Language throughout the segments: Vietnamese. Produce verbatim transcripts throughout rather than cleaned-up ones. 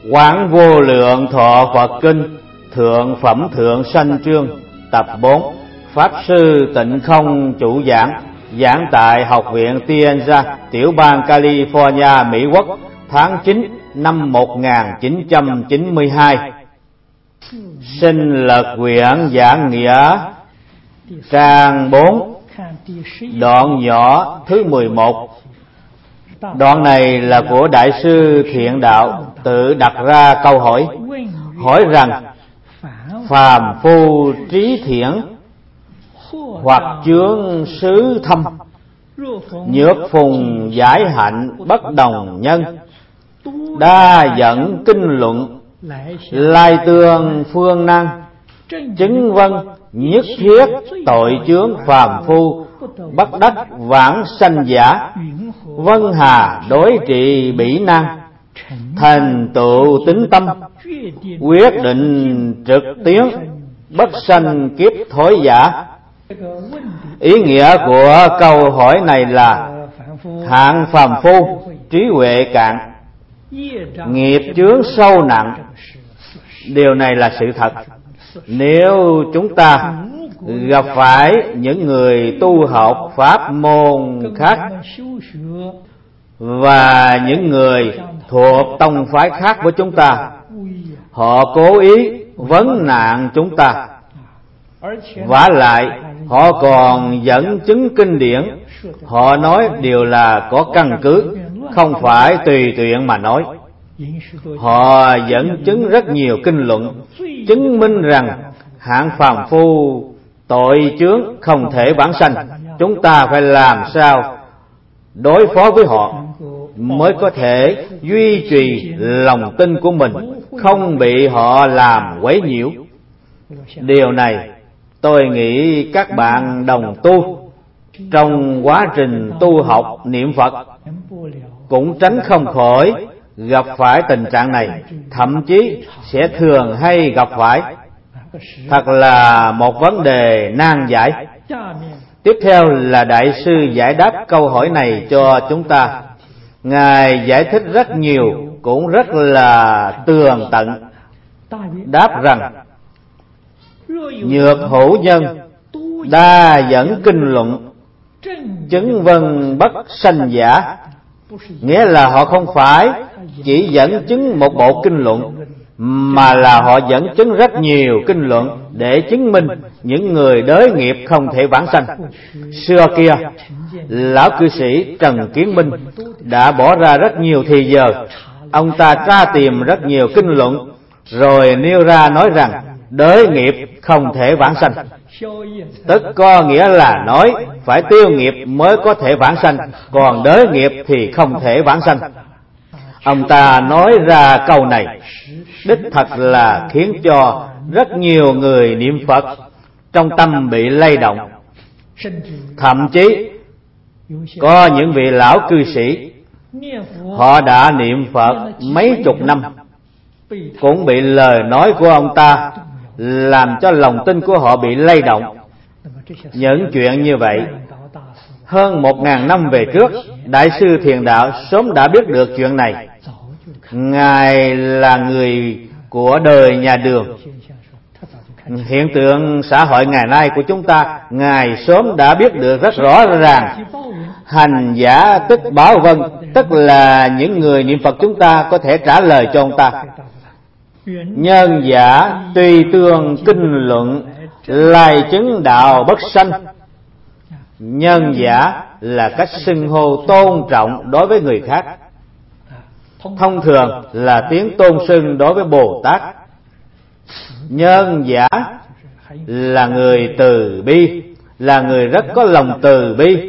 Quán Vô Lượng Thọ Phật Kinh, Thượng Phẩm Thượng Sanh Chương, tập bốn. Pháp Sư Tịnh Không chủ giảng, giảng tại Học viện Tienza, tiểu bang California, Mỹ Quốc, tháng chín năm một nghìn chín trăm chín mươi hai. Sinh Lật Quyển Giảng Nghĩa, trang bốn, đoạn nhỏ thứ mười một. Đoạn này là của Đại sư Thiện Đạo tự đặt ra câu hỏi, hỏi rằng phàm phu trí thiện hoặc chướng xứ thâm, nhược phùng giải hạnh bất đồng nhân, đa dẫn kinh luận, lai tương phương năng, chứng vân nhất thiết tội chướng phàm phu, bất đắc vãng sanh giả, vân hà đối trị bỉ năng, thành tựu tính tâm, quyết định trực tiến, bất sanh kiếp thối giả. Ý nghĩa của câu hỏi này là hạng phàm phu trí huệ cạn, nghiệp chướng sâu nặng. Điều này là sự thật. Nếu chúng ta gặp phải những người tu học pháp môn khác và những người thuộc tông phái khác với chúng ta, họ cố ý vấn nạn chúng ta, vả lại họ còn dẫn chứng kinh điển, họ nói điều là có căn cứ, không phải tùy tiện mà nói. Họ dẫn chứng rất nhiều kinh luận, chứng minh rằng hạng phàm phu tội chướng không thể vãng sanh. Chúng ta phải làm sao đối phó với họ mới có thể duy trì lòng tin của mình, không bị họ làm quấy nhiễu. Điều này tôi nghĩ các bạn đồng tu trong quá trình tu học niệm Phật cũng tránh không khỏi gặp phải tình trạng này, thậm chí sẽ thường hay gặp phải. Thật là một vấn đề nan giải. Tiếp theo là Đại sư giải đáp câu hỏi này cho chúng ta. Ngài giải thích rất nhiều, cũng rất là tường tận, đáp rằng nhược hữu nhân đa dẫn kinh luận, chứng vân bất sanh giả. Nghĩa là họ không phải chỉ dẫn chứng một bộ kinh luận, mà là họ dẫn chứng rất nhiều kinh luận để chứng minh những người đới nghiệp không thể vãng sanh. Xưa kia, lão cư sĩ Trần Kiến Minh đã bỏ ra rất nhiều thì giờ. Ông ta tra tìm rất nhiều kinh luận, rồi nêu ra nói rằng đới nghiệp không thể vãng sanh, tức có nghĩa là nói phải tiêu nghiệp mới có thể vãng sanh, còn đới nghiệp thì không thể vãng sanh. Ông ta nói ra câu này đích thật là khiến cho rất nhiều người niệm Phật trong tâm bị lay động. Thậm chí có những vị lão cư sĩ, họ đã niệm Phật mấy chục năm, cũng bị lời nói của ông ta làm cho lòng tin của họ bị lay động. Những chuyện như vậy hơn một ngàn năm về trước, Đại sư Thiền Đạo sớm đã biết được chuyện này. Ngài là người của đời nhà Đường. Hiện tượng xã hội ngày nay của chúng ta, Ngài sớm đã biết được rất rõ ràng. Hành giả tức báo vân, tức là những người niệm Phật chúng ta có thể trả lời cho ông ta. Nhân giả tùy tương kinh luận, lai chứng đạo bất sanh. Nhân giả là cách xưng hô tôn trọng đối với người khác, thông thường là tiếng tôn xưng đối với Bồ Tát. Nhân giả là người từ bi, là người rất có lòng từ bi,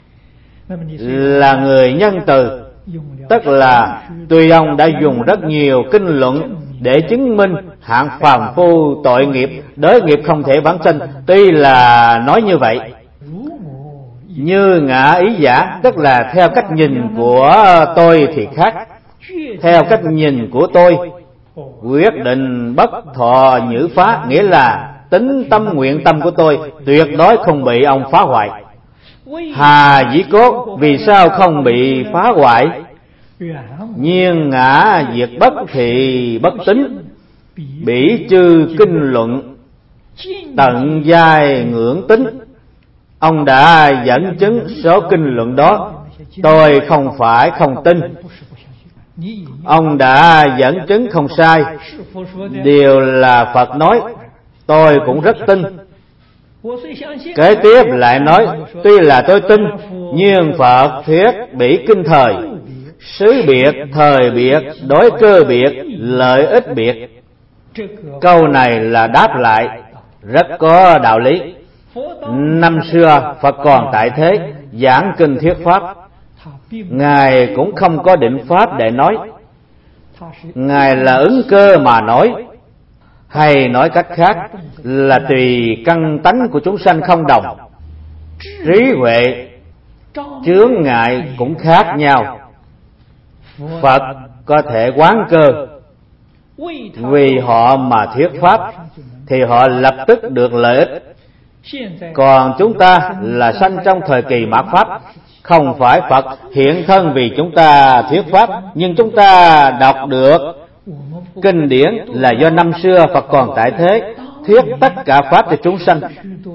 là người nhân từ. Tức là tuy ông đã dùng rất nhiều kinh luận để chứng minh hạng phàm phu tội nghiệp, đới nghiệp không thể vãng sanh, tuy là nói như vậy, như ngã ý giả, tức là theo cách nhìn của tôi thì khác. Theo cách nhìn của tôi, quyết định bất thọ nhữ phá, nghĩa là tính tâm nguyện tâm của tôi tuyệt đối không bị ông phá hoại. Hà dĩ cốt vì sao không bị phá hoại? Nhiên ngã diệt bất thì bất tính, bỉ chư kinh luận tận giai ngưỡng tính. Ông đã dẫn chứng số kinh luận đó, tôi không phải không tin. Ông đã dẫn chứng không sai, điều là Phật nói, tôi cũng rất tin. Kế tiếp lại nói, tuy là tôi tin, nhưng Phật thuyết bỉ kinh thời, xứ biệt, thời biệt, đối cơ biệt, lợi ích biệt. Câu này là đáp lại rất có đạo lý. Năm xưa Phật còn tại thế, giảng kinh thuyết pháp, Ngài cũng không có định pháp để nói. Ngài là ứng cơ mà nói, hay nói cách khác là tùy căn tánh của chúng sanh không đồng, trí huệ chướng ngại cũng khác nhau. Phật có thể quán cơ, vì họ mà thuyết pháp thì họ lập tức được lợi ích. Còn chúng ta là sanh trong thời kỳ mạt pháp, không phải Phật hiện thân vì chúng ta thuyết pháp, nhưng chúng ta đọc được kinh điển là do năm xưa Phật còn tại thế thuyết tất cả pháp cho chúng sanh.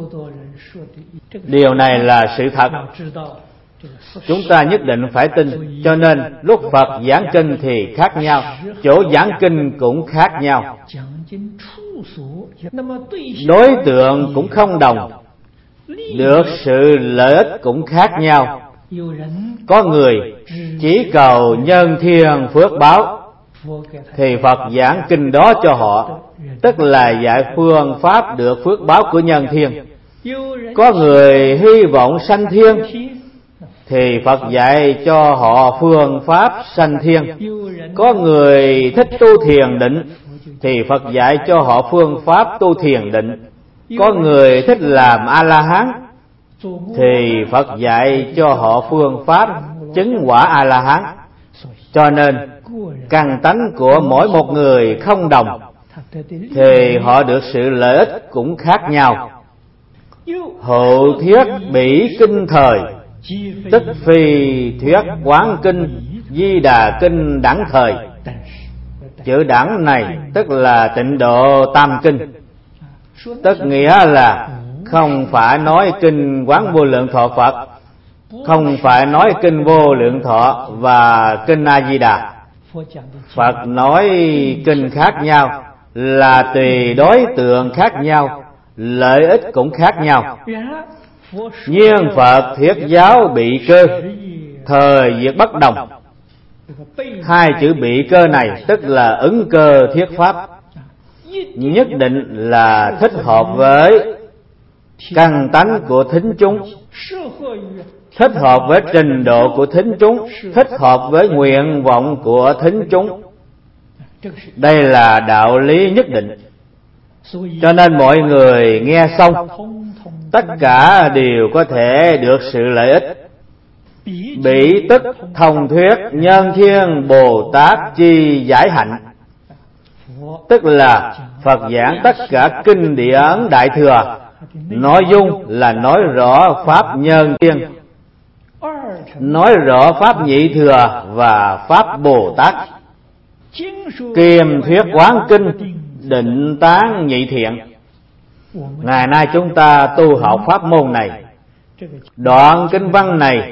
Điều này là sự thật, chúng ta nhất định phải tin. Cho nên lúc Phật giảng kinh thì khác nhau, chỗ giảng kinh cũng khác nhau, đối tượng cũng không đồng, được sự lợi ích cũng khác nhau. Có người chỉ cầu nhân thiên phước báo thì Phật giảng kinh đó cho họ, tức là dạy phương pháp được phước báo của nhân thiên. Có người hy vọng sanh thiên thì Phật dạy cho họ phương pháp sanh thiên. Có người thích tu thiền định thì Phật dạy cho họ phương pháp tu thiền định. Có người thích làm A-la-hán thì Phật dạy cho họ phương pháp chứng quả A-la-hán. Cho nên căn tánh của mỗi một người không đồng thì họ được sự lợi ích cũng khác nhau. Hậu thuyết bỉ kinh thời, tức phi thuyết quán kinh Di Đà kinh đẳng thời. Chữ đẳng này tức là Tịnh Độ Tam Kinh, tức nghĩa là không phải nói kinh Quán Vô Lượng Thọ Phật, không phải nói kinh Vô Lượng Thọ và kinh A Di Đà. Phật nói kinh khác nhau là tùy đối tượng khác nhau, lợi ích cũng khác nhau. Nhưng Phật thuyết giáo bị cơ, thời việc bất đồng. Hai chữ bị cơ này tức là ứng cơ thuyết pháp, nhất định là thích hợp với căn tánh của thính chúng, thích hợp với trình độ của thính chúng, thích hợp với nguyện vọng của thính chúng. Đây là đạo lý nhất định. Cho nên mọi người nghe xong, tất cả đều có thể được sự lợi ích. Bỉ tức thông thuyết nhân thiên Bồ Tát chi giải hạnh, tức là Phật giảng tất cả kinh điển Đại Thừa, nội dung là nói rõ pháp nhân thiên, nói rõ pháp nhị thừa và pháp Bồ Tát. Kiềm thuyết quán kinh định tán nhị thiện. Ngày nay chúng ta tu học pháp môn này, đoạn kinh văn này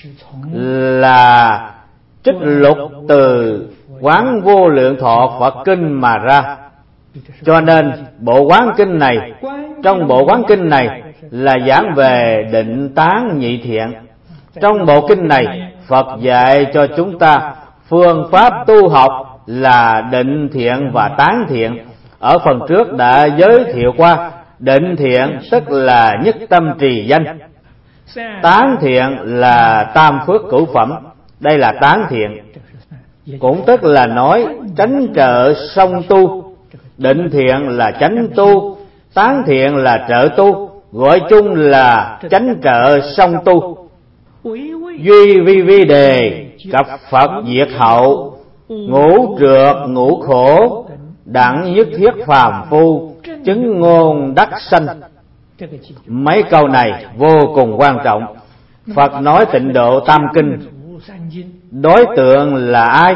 là trích lục từ Quán Vô Lượng Thọ Phật Kinh mà ra. Cho nên bộ quán kinh này, trong bộ quán kinh này là giảng về định tán nhị thiện. Trong bộ kinh này Phật dạy cho chúng ta phương pháp tu học là định thiện và tán thiện. Ở phần trước đã giới thiệu qua, định thiện tức là nhất tâm trì danh, tán thiện là tam phước cửu phẩm. Đây là tán thiện, cũng tức là nói tránh trợ song tu. Định thiện là chánh tu, tán thiện là trợ tu, gọi chung là chánh trợ song tu. Duy vi vi đề cập Phật diệt hậu, ngũ trượt ngũ khổ, đặng nhất thiết phàm phu, chứng ngôn đắc sanh. Mấy câu này vô cùng quan trọng. Phật nói Tịnh Độ Tam Kinh đối tượng là ai?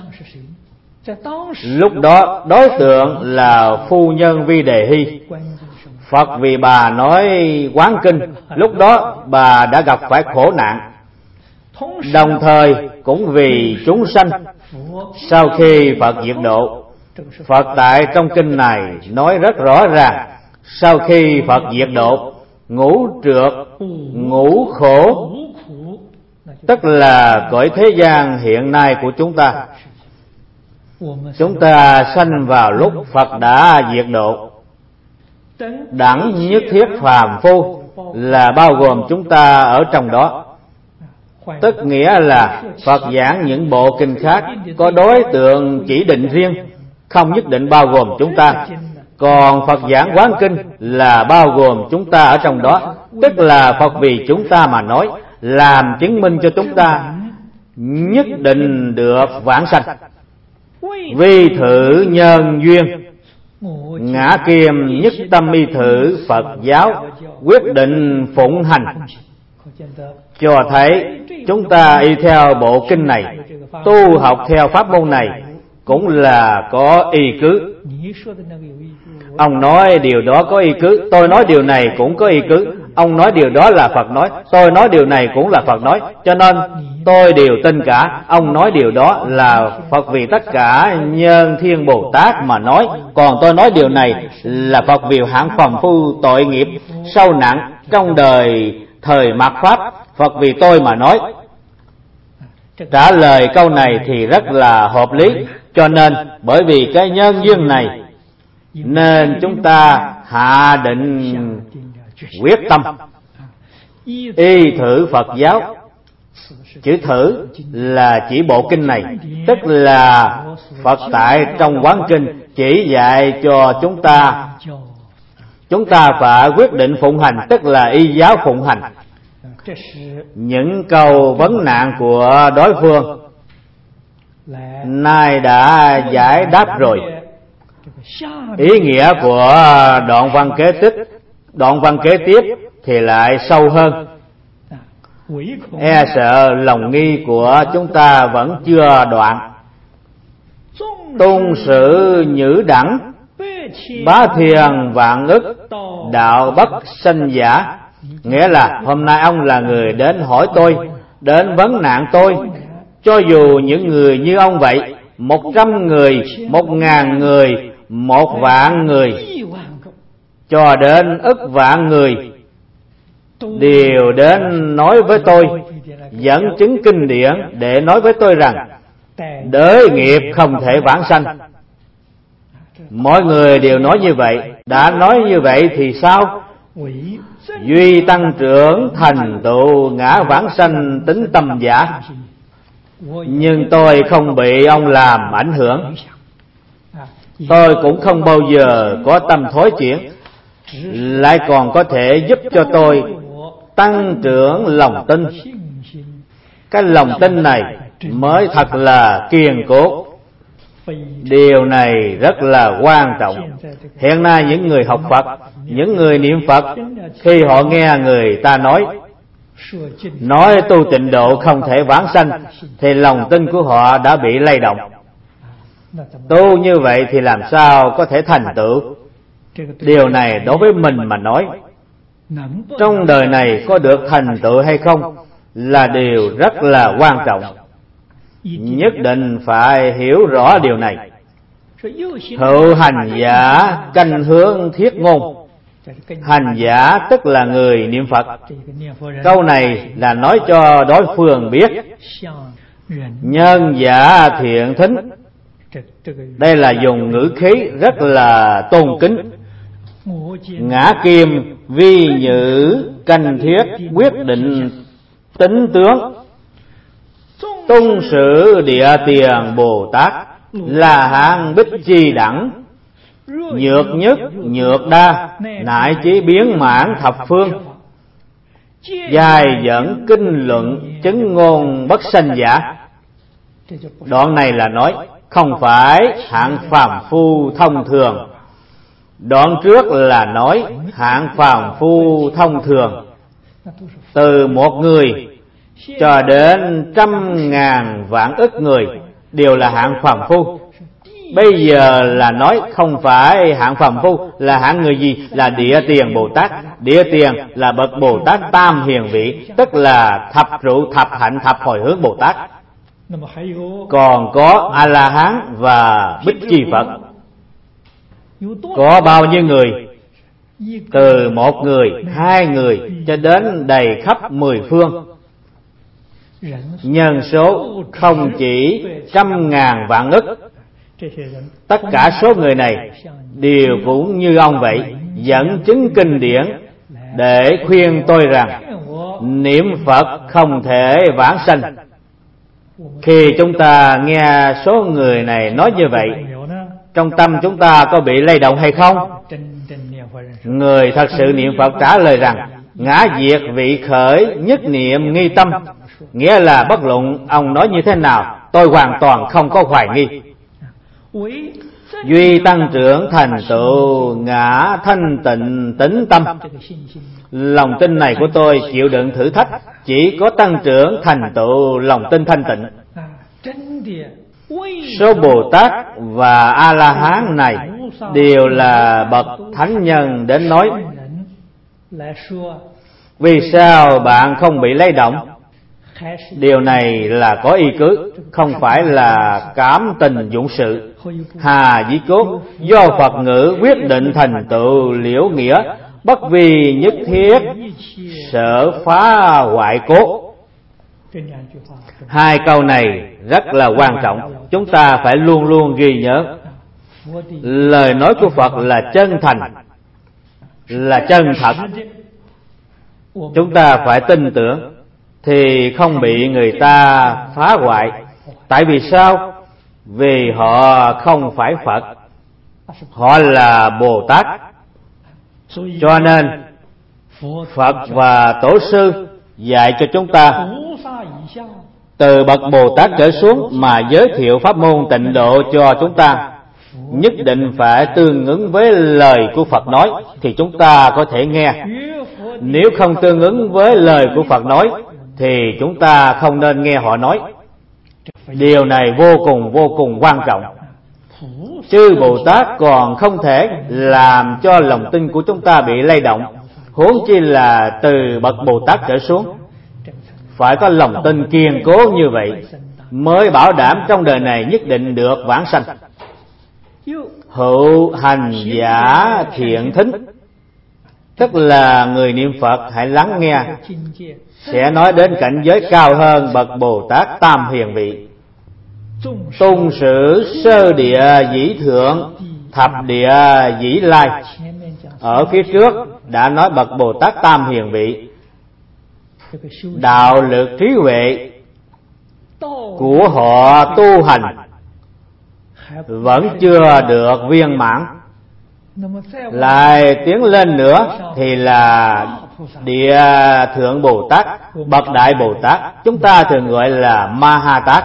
Lúc đó đối tượng là phu nhân Vi Đề Hy. Phật vì bà nói quán kinh, lúc đó bà đã gặp phải khổ nạn. Đồng thời cũng vì chúng sanh. Sau khi Phật diệt độ, Phật tại trong kinh này nói rất rõ ràng, sau khi Phật diệt độ, ngũ trượt, ngũ khổ, tức là cõi thế gian hiện nay của chúng ta. Chúng ta sanh vào lúc Phật đã diệt độ. Đẳng nhất thiết phàm phu là bao gồm chúng ta ở trong đó. Tức nghĩa là Phật giảng những bộ kinh khác có đối tượng chỉ định riêng, không nhất định bao gồm chúng ta. Còn Phật giảng quán kinh là bao gồm chúng ta ở trong đó. Tức là Phật vì chúng ta mà nói, làm chứng minh cho chúng ta nhất định được vãng sanh. Vi thử nhân duyên, ngã kiềm nhất tâm y thử Phật giáo, quyết định phụng hành. Cho thấy chúng ta y theo bộ kinh này, tu học theo pháp môn này cũng là có y cứ. Ông nói điều đó có y cứ, tôi nói điều này cũng có y cứ. Ông nói điều đó là Phật nói, tôi nói điều này cũng là Phật nói. Cho nên tôi đều tin cả. Ông nói điều đó là Phật vì tất cả nhân thiên Bồ Tát mà nói. Còn tôi nói điều này là Phật vì hạng phàm phu tội nghiệp sâu nặng trong đời thời mạt Pháp. Phật vì tôi mà nói. Trả lời câu này thì rất là hợp lý. Cho nên bởi vì cái nhân duyên này nên chúng ta hạ định quyết tâm y thử Phật giáo. Chữ thử là chỉ bộ kinh này, tức là Phật tại trong quán kinh chỉ dạy cho chúng ta, chúng ta phải quyết định phụng hành, tức là y giáo phụng hành. Những câu vấn nạn của đối phương nay đã giải đáp rồi. Ý nghĩa của đoạn văn kế tiếp, đoạn văn kế tiếp thì lại sâu hơn. E sợ lòng nghi của chúng ta vẫn chưa đoạn. Tôn sự nhữ đẳng, bá thiền vạn ức, đạo bất sanh giả. Nghĩa là hôm nay ông là người đến hỏi tôi, đến vấn nạn tôi. Cho dù những người như ông vậy, một trăm người, một ngàn người, một vạn người, cho đến ức vạn người, đều đến nói với tôi, dẫn chứng kinh điển để nói với tôi rằng đới nghiệp không thể vãng sanh. Mọi người đều nói như vậy. Đã nói như vậy thì sao? Duy tăng trưởng thành tựu ngã vãng sanh tính tâm giả. Nhưng tôi không bị ông làm ảnh hưởng. Tôi cũng không bao giờ có tâm thối chuyển, lại còn có thể giúp cho tôi tăng trưởng lòng tin. Cái lòng tin này mới thật là kiên cố. Điều này rất là quan trọng. Hiện nay những người học Phật, những người niệm Phật, khi họ nghe người ta nói nói tu tịnh độ không thể vãng sanh, thì lòng tin của họ đã bị lay động. Tu như vậy thì làm sao có thể thành tựu? Điều này đối với mình mà nói, trong đời này có được thành tựu hay không là điều rất là quan trọng. Nhất định phải hiểu rõ điều này. Hữu hành giả canh hướng thiết ngôn. Hành giả tức là người niệm Phật. Câu này là nói cho đối phương biết. Nhân giả thiện thính. Đây là dùng ngữ khí rất là tôn kính. Ngã kim vi nhữ canh thiết quyết định tính tướng. Tung sự địa tiền Bồ Tát là hạng bích chi đẳng. Nhược nhất nhược đa nại chí biến mãn thập phương. Dài dẫn kinh luận chứng ngôn bất sanh giả. Đoạn này là nói không phải hạng phàm phu thông thường. Đoạn trước là nói hạng phàm phu thông thường. Từ một người cho đến trăm ngàn vạn ức người đều là hạng phàm phu. Bây giờ là nói không phải hạng phàm phu, là hạng người gì? Là Địa Tiền Bồ Tát. Địa Tiền là bậc Bồ Tát tam hiền vị, tức là thập trụ, thập hạnh, thập hồi hướng Bồ Tát. Còn có A La Hán và Bích Chi Phật. Có bao nhiêu người? Từ một người, hai người cho đến đầy khắp mười phương. Nhân số không chỉ trăm ngàn vạn ức. Tất cả số người này đều cũng như ông vậy, dẫn chứng kinh điển để khuyên tôi rằng niệm Phật không thể vãng sanh. Khi chúng ta nghe số người này nói như vậy, trong tâm chúng ta có bị lay động hay không? Người thật sự niệm Phật trả lời rằng ngã diệt vị khởi, nhất niệm nghi tâm. Nghĩa là bất luận ông nói như thế nào, tôi hoàn toàn không có hoài nghi. Duy tăng trưởng thành tựu ngã thanh tịnh tính tâm. Lòng tin này của tôi chịu đựng thử thách, chỉ có tăng trưởng thành tựu lòng tin thanh tịnh. Số Bồ Tát và A La Hán này đều là bậc thánh nhân đến nói. Vì sao bạn không bị lay động? Điều này là có ý cứ, không phải là cảm tình dụng sự. Hà dĩ cốt, do Phật ngữ quyết định thành tựu liễu nghĩa, bất vì nhất thiết sợ phá hoại cốt. Hai câu này rất là quan trọng, chúng ta phải luôn luôn ghi nhớ. Lời nói của Phật là chân thành, là chân thật. Chúng ta phải tin tưởng thì không bị người ta phá hoại. Tại vì sao? Vì họ không phải Phật, họ là Bồ Tát. Cho nên Phật và Tổ sư dạy cho chúng ta từ bậc Bồ Tát trở xuống mà giới thiệu pháp môn tịnh độ cho chúng ta, nhất định phải tương ứng với lời của Phật nói thì chúng ta có thể nghe. Nếu không tương ứng với lời của Phật nói thì chúng ta không nên nghe họ nói. Điều này vô cùng vô cùng quan trọng. Chư Bồ Tát còn không thể làm cho lòng tin của chúng ta bị lay động, huống chi là từ bậc Bồ Tát trở xuống. Phải có lòng tin kiên cố như vậy mới bảo đảm trong đời này nhất định được vãng sanh. Hữu hành giả thiện thính, tức là người niệm Phật hãy lắng nghe, sẽ nói đến cảnh giới cao hơn bậc Bồ Tát tam hiền vị. Tung sử sơ địa dĩ thượng, thập địa dĩ lai. Ở phía trước đã nói bậc Bồ Tát tam hiền vị, đạo lực trí huệ của họ tu hành vẫn chưa được viên mãn. Lại tiến lên nữa thì là địa thượng Bồ Tát, bậc đại Bồ Tát, chúng ta thường gọi là Ma Ha Tát.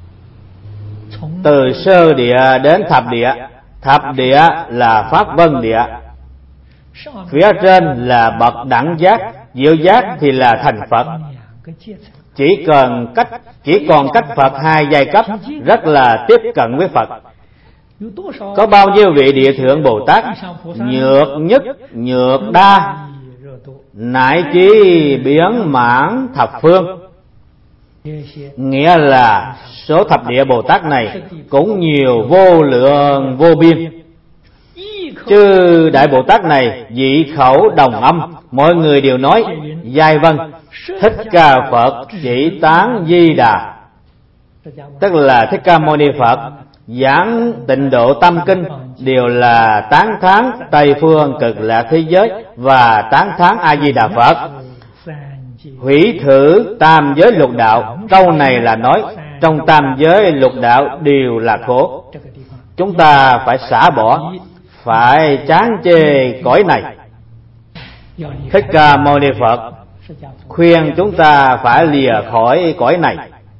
Từ sơ địa đến thập địa, thập địa là pháp vân địa, phía trên là bậc đẳng giác, diệu giác thì là thành Phật. Chỉ cần cách chỉ còn cách Phật hai giai cấp, rất là tiếp cận với Phật. Có bao nhiêu vị địa thượng Bồ Tát? Nhược nhất, nhược đa, nại chí biến mãn thập phương. Nghĩa là số thập địa Bồ Tát này cũng nhiều vô lượng vô biên. Chứ đại Bồ Tát này dị khẩu đồng âm, mọi người đều nói giai vân, Thích Ca Phật chỉ tán Di Đà. Tức là Thích Ca Mâu Ni Phật giảng Tịnh Độ Tâm Kinh đều là tán thán Tây Phương Cực Lạc thế giới và tán thán A Di Đà Phật. Hủy thử tam giới lục đạo, câu này là nói trong tam giới lục đạo đều là khổ. Chúng ta phải xả bỏ, phải chán chê cõi này. Thích Ca Mâu Ni Phật khuyên chúng ta phải lìa khỏi cõi này,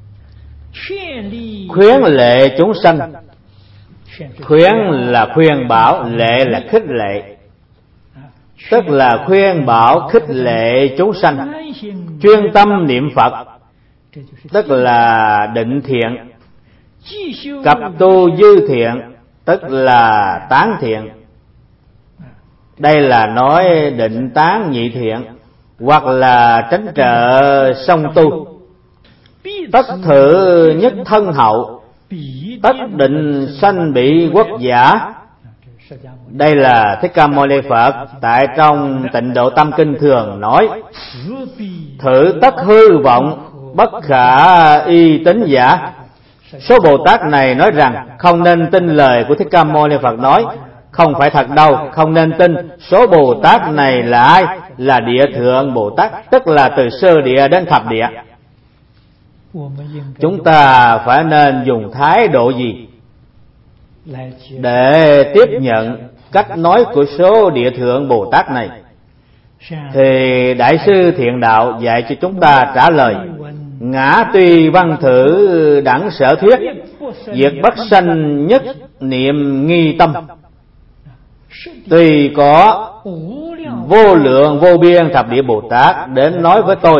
khuyến lệ chúng sanh. Khuyến là khuyên bảo, lệ là khích lệ, tức là khuyên bảo khích lệ chúng sanh chuyên tâm niệm Phật, tức là định thiện, cập tu dư thiện, tức là tán thiện. Đây là nói định tán nhị thiện, hoặc là tránh trợ song tu. Tất thử nhất thân hậu, tất định sanh bị quốc giả. Đây là Thích Ca Mâu Ni Phật tại trong Tịnh Độ Tâm Kinh thường nói: thử tất hư vọng, bất khả y tín giả. Số Bồ Tát này nói rằng không nên tin lời của Thích Ca Mâu Ni Phật nói, không phải thật đâu, không nên tin. Số Bồ Tát này là ai? Là Địa Thượng Bồ Tát, tức là từ sơ địa đến thập địa. Chúng ta phải nên dùng thái độ gì để tiếp nhận cách nói của số Địa Thượng Bồ Tát này? Thì Đại sư Thiện Đạo dạy cho chúng ta trả lời: ngã tuy văn thử đẳng sở thuyết, diệt bất sanh nhất niệm nghi tâm. Tuy có vô lượng vô biên thập địa Bồ Tát đến nói với tôi,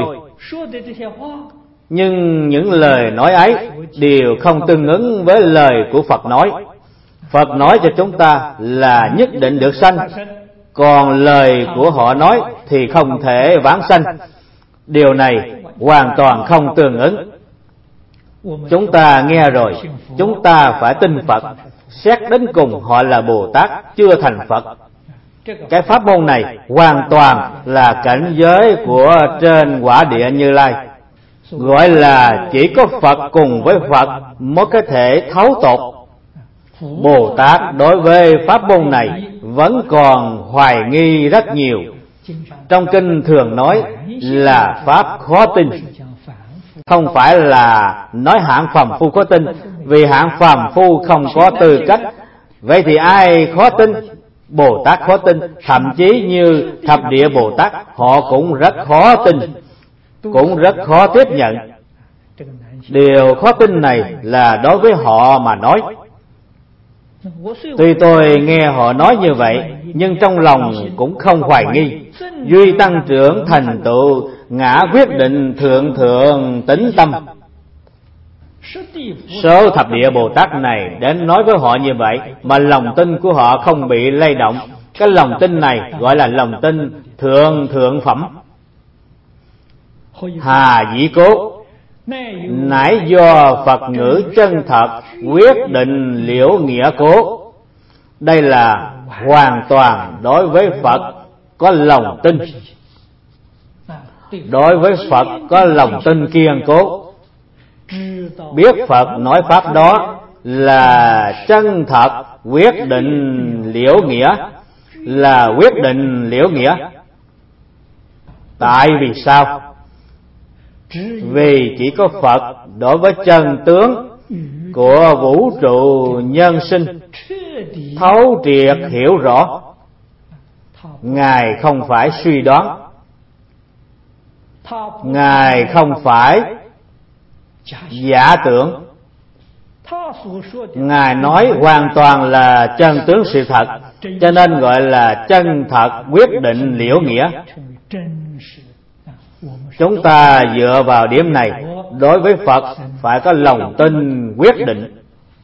nhưng những lời nói ấy đều không tương ứng với lời của Phật nói. Phật nói cho chúng ta là nhất định được sanh, còn lời của họ nói thì không thể vãng sanh. Điều này hoàn toàn không tương ứng. Chúng ta nghe rồi, chúng ta phải tin Phật. Xét đến cùng họ là Bồ Tát, chưa thành Phật. Cái pháp môn này hoàn toàn là cảnh giới của trên quả địa Như Lai. Gọi là chỉ có Phật cùng với Phật mới có thể thấu tột. Bồ Tát đối với pháp môn này vẫn còn hoài nghi rất nhiều. Trong kinh thường nói là pháp khó tin, không phải là nói hạng phàm phu khó tin, vì hạng phàm phu không có tư cách. Vậy thì ai khó tin? Bồ Tát khó tin. Thậm chí như thập địa Bồ Tát, họ cũng rất khó tin, cũng rất khó tiếp nhận. Điều khó tin này là đối với họ mà nói. Tuy tôi nghe họ nói như vậy, nhưng trong lòng cũng không hoài nghi. Duy tăng trưởng thành tựu ngã quyết định thượng thượng tính tâm. Số thập địa Bồ Tát này đến nói với họ như vậy mà lòng tin của họ không bị lay động. Cái lòng tin này gọi là lòng tin thượng thượng phẩm. Hà dĩ cố, nãy do Phật ngữ chân thật quyết định liễu nghĩa cố. Đây là hoàn toàn đối với Phật có lòng tin, đối với Phật có lòng tin kiên cố. Biết Phật nói pháp đó là chân thật quyết định liễu nghĩa, là quyết định liễu nghĩa. Tại vì sao? Vì chỉ có Phật đối với chân tướng của vũ trụ nhân sinh thấu triệt hiểu rõ. Ngài không phải suy đoán, Ngài không phải giả tưởng. Ngài nói hoàn toàn là chân tướng sự thật, cho nên gọi là chân thật quyết định liễu nghĩa. Chúng ta dựa vào điểm này, đối với Phật phải có lòng tin quyết định.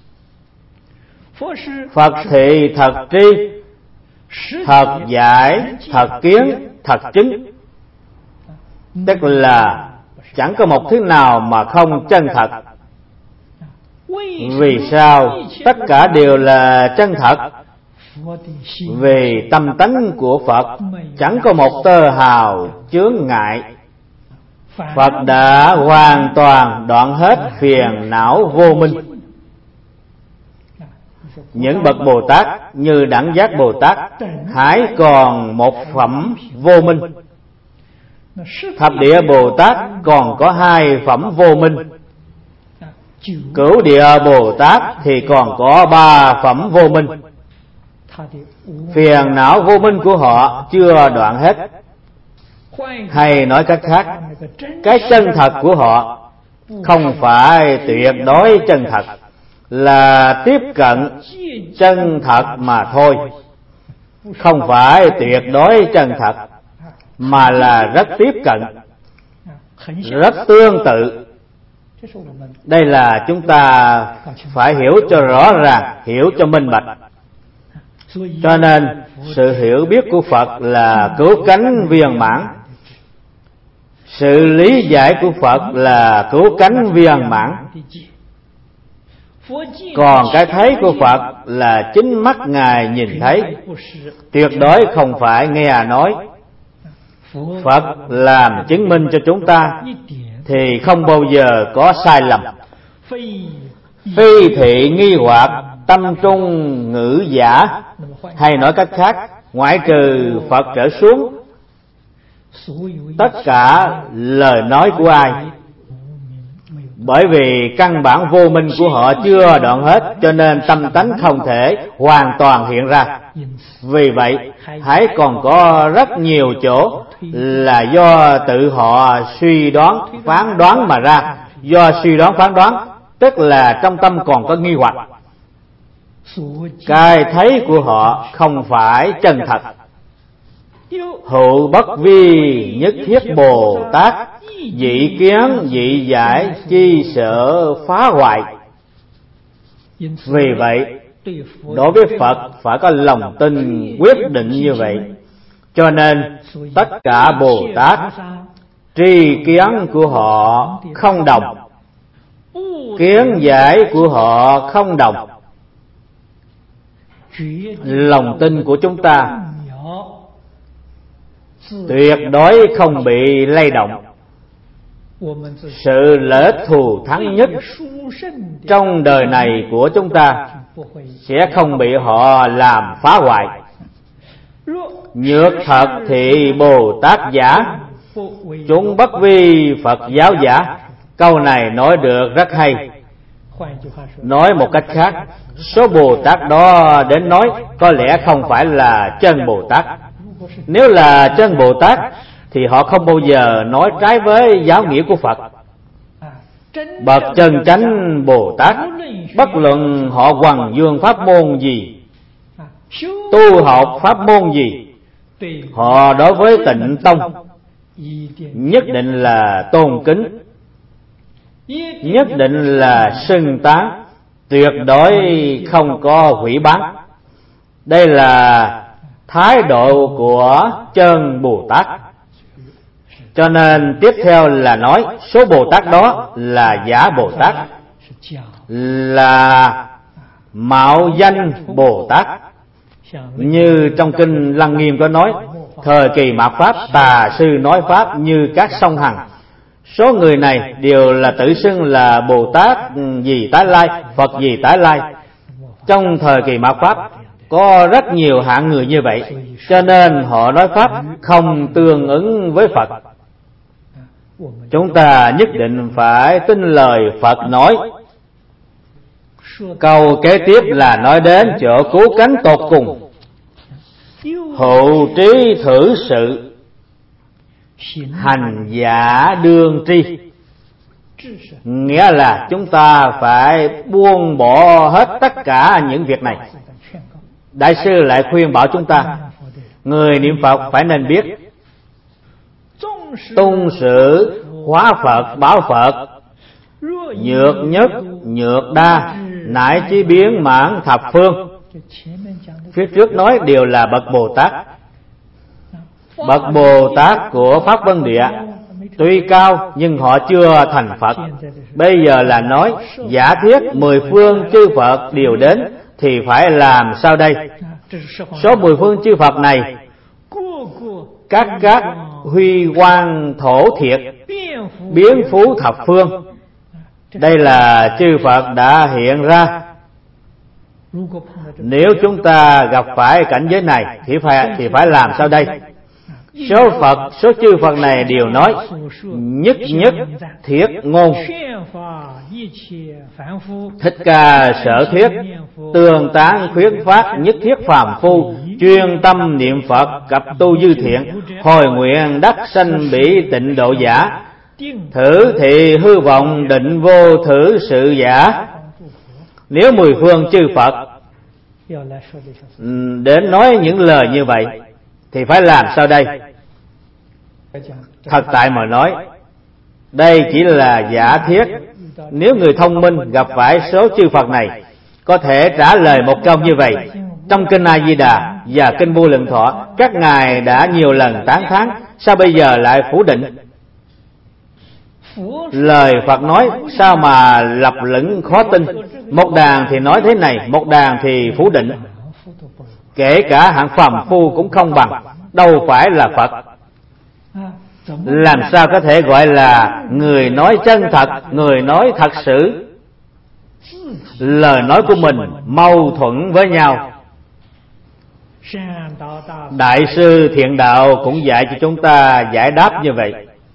Phật thị thật tri, thật giải, thật kiến, thật chứng. Tức là chẳng có một thứ nào mà không chân thật. Vì sao? Tất cả đều là chân thật. Vì tâm tánh của Phật chẳng có một tơ hào chướng ngại. Phật đã hoàn toàn đoạn hết phiền não vô minh. Những bậc Bồ Tát như Đẳng Giác Bồ Tát hãy còn một phẩm vô minh. Thập địa Bồ Tát còn có hai phẩm vô minh. Cửu địa Bồ Tát thì còn có ba phẩm vô minh. Phiền não vô minh của họ chưa đoạn hết. Hay nói cách khác, cái chân thật của họ không phải tuyệt đối chân thật, là tiếp cận chân thật mà thôi. Không phải tuyệt đối chân thật, mà là rất tiếp cận, rất tương tự, Đây là chúng ta phải hiểu cho rõ ràng, hiểu cho minh bạch. Cho nên sự hiểu biết của Phật là cứu cánh viên mãn, sự lý giải của Phật là cứu cánh viên mãn. Còn cái thấy của Phật là chính mắt Ngài nhìn thấy, tuyệt đối không phải nghe nói. Phật làm chứng minh cho chúng ta thì không bao giờ có sai lầm. Phi thị nghi hoặc tâm trung ngữ giả, hay nói cách khác, ngoại trừ Phật trở xuống, tất cả lời nói của ai, bởi vì căn bản vô minh của họ chưa đoạn hết, cho nên tâm tánh không thể hoàn toàn hiện ra. Vì vậy hãy còn có rất nhiều chỗ là do tự họ suy đoán phán đoán mà ra. Do suy đoán phán đoán tức là trong tâm còn có nghi hoặc, cái thấy của họ không phải chân thật. Hữu bất vi nhất thiết Bồ Tát, dị kiến dị giải chi sợ phá hoại. Vì vậy đối với Phật phải có lòng tin quyết định như vậy. Cho nên tất cả Bồ Tát tri kiến của họ không đồng, kiến giải của họ không đồng. Lòng tin của chúng ta tuyệt đối không bị lay động. Sự lợi ích thù thắng nhất trong đời này của chúng ta sẽ không bị họ làm phá hoại. Nhược thật thì Bồ Tát giả, chúng bất vi Phật giáo giả. Câu này nói được rất hay. Nói một cách khác, số Bồ Tát đó đến nói có lẽ không phải là chân Bồ Tát. Nếu là chân Bồ Tát thì họ không bao giờ nói trái với giáo nghĩa của Phật. Bậc chân chánh Bồ Tát, bất luận họ hoằng dương pháp môn gì, tu học pháp môn gì, họ đối với Tịnh Tông nhất định là tôn kính, nhất định là xưng tán, tuyệt đối không có hủy bán. Đây là thái độ của chân Bồ Tát. Cho nên tiếp theo là nói số Bồ Tát đó là giả Bồ Tát, là mạo danh Bồ Tát. Như trong kinh Lăng Nghiêm có nói, thời kỳ mạt Pháp, tà sư nói Pháp như các sông Hằng. Số người này đều là tự xưng là Bồ Tát gì Tái Lai, Phật gì Tái Lai. Trong thời kỳ mạt Pháp có rất nhiều hạng người như vậy, cho nên họ nói Pháp không tương ứng với Phật. Chúng ta nhất định phải tin lời Phật nói. Câu kế tiếp là nói đến chỗ cứu cánh tột cùng. Hữu trí thử sự, hành giả đương tri. Nghĩa là chúng ta phải buông bỏ hết tất cả những việc này. Đại sư lại khuyên bảo chúng ta, người niệm Phật phải nên biết tung sự hóa Phật báo Phật, nhược nhất nhược đa, nại chí biến mãn thập phương. Phía trước nói đều là bậc Bồ Tát. Bậc Bồ Tát của Pháp Vân Địa tuy cao nhưng họ chưa thành Phật. Bây giờ là nói giả thiết mười phương chư Phật đều đến thì phải làm sao đây? Số mười phương chư Phật này các các huy quang thổ thiệt, biến phú thập phương. Đây là chư Phật đã hiện ra. Nếu chúng ta gặp phải cảnh giới này thì phải, thì phải làm sao đây? Số Phật, số chư Phật này đều nói nhất nhất thiết ngôn. Thích Ca Sở Thuyết tường tán khuyến phát nhất thiết phàm phu, chuyên tâm niệm Phật cập tu dư thiện, hồi nguyện đắc sanh bỉ tịnh độ giả. Thử thị hư vọng định vô thử sự giả. Nếu mười phương chư Phật đến nói những lời như vậy thì phải làm sao đây? Thật tại mà nói, đây chỉ là giả thiết, Nếu người thông minh gặp phải số chư Phật này, có thể trả lời một câu như vậy: trong kinh A Di Đà và kinh Vô Lượng Thọ, các ngài đã nhiều lần tán thán, sao bây giờ lại phủ định? Lời Phật nói sao mà lập lửng khó tin. Một đàn thì nói thế này, một đàn thì phủ định. Kể cả hạng phàm phu cũng không bằng, đâu phải là Phật. Làm sao có thể gọi là người nói chân thật, người nói thật sự? Lời nói của mình mâu thuẫn với nhau. Đại sư Thiện Đạo cũng dạy cho chúng ta giải đáp như vậy.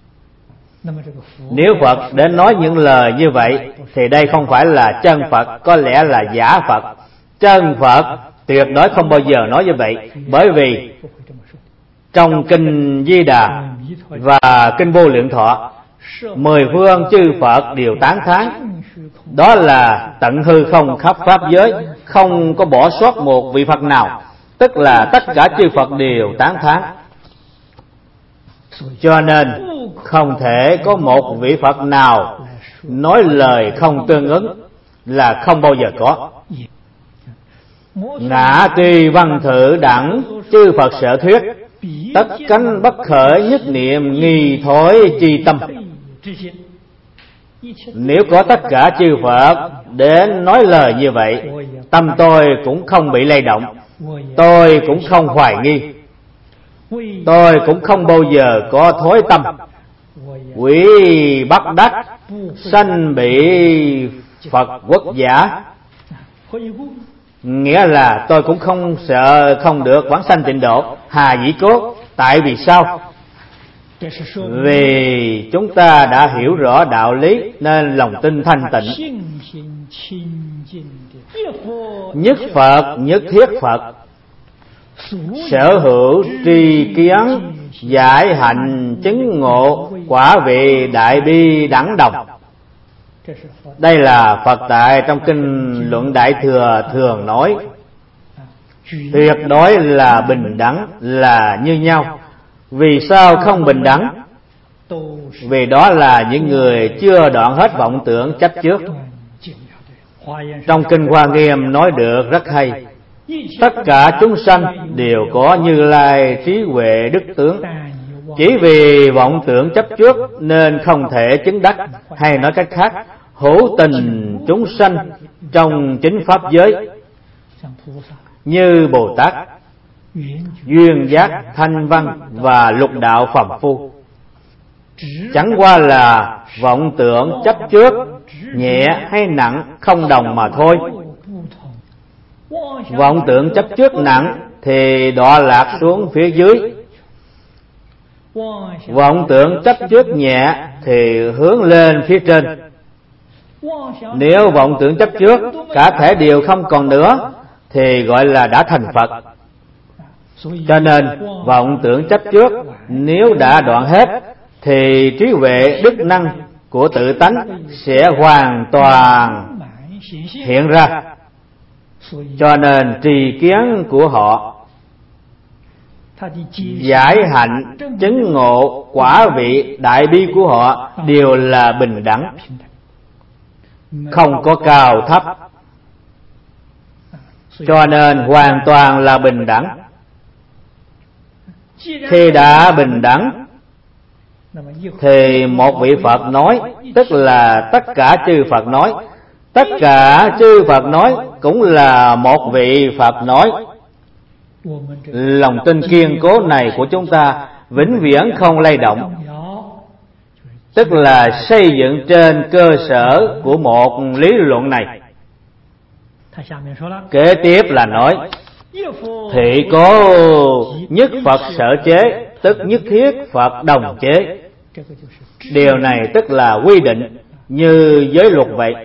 Nếu Phật đến nói những lời như vậy thì đây không phải là chân Phật, có lẽ là giả Phật. Chân Phật tuyệt đối không bao giờ nói như vậy, bởi vì trong kinh Di Đà và kinh Vô Lượng Thọ, mười phương chư Phật đều tán thán. Đó là tận hư không khắp pháp giới, không có bỏ sót một vị Phật nào, tức là tất cả chư Phật đều tán thán. Cho nên không thể có một vị Phật nào nói lời không tương ứng, là không bao giờ có. Ngã tuy văn thử đẳng, chư Phật sở thuyết, tất cánh bất khởi nhất niệm nghi thối chi tâm. Nếu có tất cả chư Phật đến nói lời như vậy, tâm tôi cũng không bị lay động, tôi cũng không hoài nghi, tôi cũng không bao giờ có thối tâm. Quỷ bất đắc, sanh bị Phật quốc giả. Nghĩa là tôi cũng không sợ không được vãng sanh tịnh độ, hà dĩ cốt. Tại vì sao? Vì chúng ta đã hiểu rõ đạo lý nên lòng tin thanh tịnh. Nhất Phật nhất thiết Phật, sở hữu tri kiến, giải hạnh chứng ngộ, quả vị đại bi đẳng đồng. Đây là Phật tại trong kinh Luận Đại Thừa thường nói, tuyệt đối là bình đẳng, là như nhau. Vì sao không bình đẳng? Vì đó là những người chưa đoạn hết vọng tưởng chấp trước. Trong kinh Hoa Nghiêm nói được rất hay: tất cả chúng sanh đều có Như Lai trí huệ đức tướng, chỉ vì vọng tưởng chấp trước nên không thể chứng đắc. Hay nói cách khác, hữu tình chúng sanh trong chính pháp giới, như Bồ Tát, Duyên Giác, Thanh Văn và Lục Đạo Phàm Phu, chẳng qua là vọng tưởng chấp trước nhẹ hay nặng không đồng mà thôi. Vọng tưởng chấp trước nặng thì đọa lạc xuống phía dưới, vọng tưởng chấp trước nhẹ thì hướng lên phía trên. Nếu vọng tưởng chấp trước cả thể đều không còn nữa thì gọi là đã thành Phật. Cho nên vọng tưởng chấp trước nếu đã đoạn hết thì trí huệ đức năng của tự tánh sẽ hoàn toàn hiện ra. Cho nên trì kiến của họ, giải hạnh, chứng ngộ, quả vị, đại bi của họ đều là bình đẳng, không có cao thấp. Cho nên hoàn toàn là bình đẳng. Khi đã bình đẳng thì một vị Phật nói, tức là tất cả chư Phật nói. Tất cả chư Phật nói cũng là một vị Phật nói. Lòng tin kiên cố này của chúng ta vĩnh viễn không lay động, tức là xây dựng trên cơ sở của một lý luận này. Kế tiếp là nói, thị cố nhất Phật sở chế, tức nhất thiết Phật đồng chế. Điều này tức là quy định như giới luật vậy.